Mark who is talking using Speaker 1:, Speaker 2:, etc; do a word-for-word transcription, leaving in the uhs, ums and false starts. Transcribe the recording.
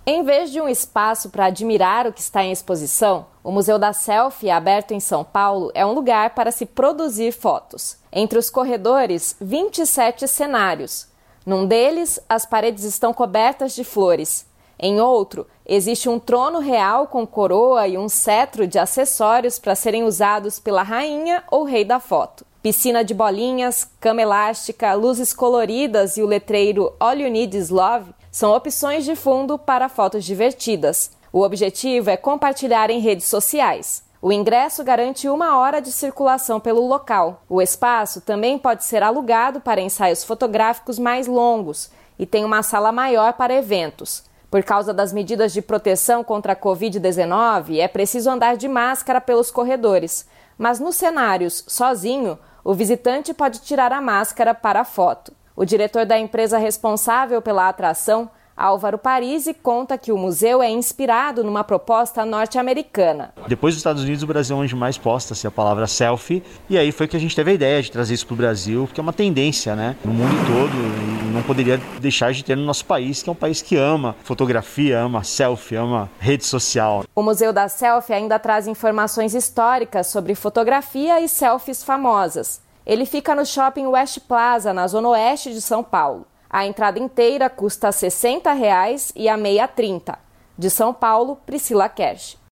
Speaker 1: Em vez de um espaço para admirar o que está em exposição, o Museu da Selfie, aberto em São Paulo, é um lugar para se produzir fotos. Entre os corredores, vinte e sete cenários. Num deles, as paredes estão cobertas de flores. Em outro, existe um trono real com coroa e um cetro de acessórios para serem usados pela rainha ou rei da foto. Piscina de bolinhas, cama elástica, luzes coloridas e o letreiro All You Need Is Love são opções de fundo para fotos divertidas. O objetivo é compartilhar em redes sociais. O ingresso garante uma hora de circulação pelo local. O espaço também pode ser alugado para ensaios fotográficos mais longos e tem uma sala maior para eventos. Por causa das medidas de proteção contra a covid dezenove, é preciso andar de máscara pelos corredores. Mas nos cenários, sozinho, o visitante pode tirar a máscara para a foto. O diretor da empresa responsável pela atração, Álvaro Parisi, conta que o museu é inspirado numa proposta norte-americana.
Speaker 2: Depois dos Estados Unidos, o Brasil é onde mais posta-se a palavra selfie, e aí foi que a gente teve a ideia de trazer isso para o Brasil, porque é uma tendência, né, no mundo todo, e não poderia deixar de ter no nosso país, que é um país que ama fotografia, ama selfie, ama rede social.
Speaker 1: O Museu da Selfie ainda traz informações históricas sobre fotografia e selfies famosas. Ele fica no Shopping West Plaza, na zona oeste de São Paulo. A entrada inteira custa sessenta reais e a meia trinta. De São Paulo, Priscila Kersh.